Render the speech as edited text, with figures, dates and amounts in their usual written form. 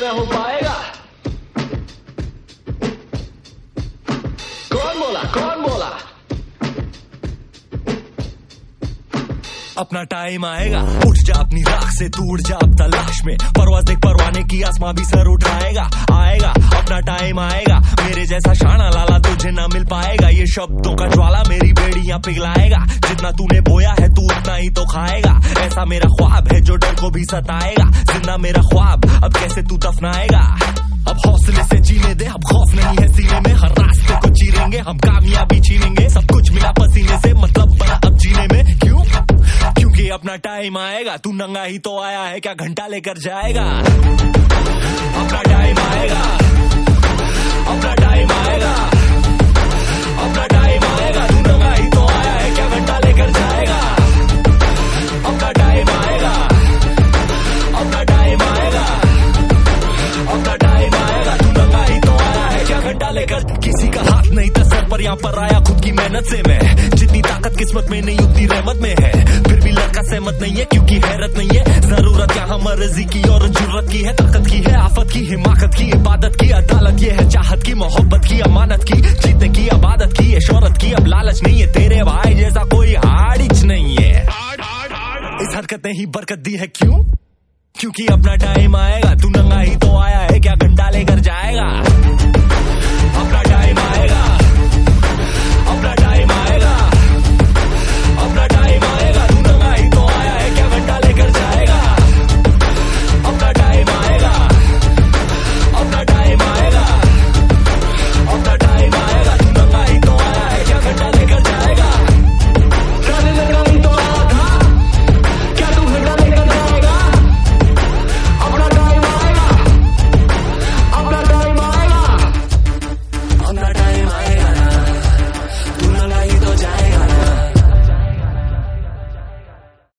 ना हो पाएगा। कौन बोला, कौन बोला? अपना टाइम आएगा, उठ जा अपनी राख से, तू उड़ जा अब तलाश में, परवाज़ देख परवाने की, आसमां भी सर उठाएगा। आएगा अपना टाइम आएगा, मेरे जैसा शाना लाला तुझे ना मिल पाएगा। ये शब्दों का ज्वाला मेरी बेड़ियां पिघलाएगा, जितना तूने बोया है तू उतना ही तो खाएगा। ऐसा मेरा ख्वाब है जो डर को भी सताएगा, जिंदा मेरा ख्वाब अब कैसे तू दफनाएगा। अब हौसले से जीने दे, अब खौफ नहीं है सीने में, हर रास्ते को चीरेंगे हम, कामयाबी छीनेंगे, सब कुछ मिला पसीने से, मतलब बना अब जीने में। क्यों? क्योंकि अपना टाइम आएगा, तू नंगा ही तो आया है, क्या घंटा लेकर जाएगा। अपना टाइम आएगा, अपना टाइम आएगा, अपना टाइम आएगा, तू नंगा ही तो आया है, क्या घंटा लेकर जाएगा। अपना टाइम आएगा, अपना टाइम आएगा, अपना टाइम आएगा, तू नंगा ही तो आया है, क्या घंटा लेकर। किसी का हाथ नहीं था सर पर, यहाँ पर आया खुद की मेहनत से मैं, जितनी ताकत किस्मत में नहीं उतनी रहमत में है। फिर भी लड़का सहमत नहीं है क्योंकि हैरत नहीं है, जरूरत यहाँ मर्जी की और जरूरत की है, ताकत की है, आफत की, हिमाकत की, इबादत की, अदालत ये है, चाहत की, मोहब्बत की, अमानत की, जीतने की, आबादत की, शोहरत की, अब लालच नहीं है, तेरे भाई जैसा कोई हाड़िच नहीं है। इस हरकत ने ही बरकत दी है, क्यों? क्योंकि अपना टाइम आएगा, तू नंगा ही तो आया है, क्या घंटा लेकर जाएगा।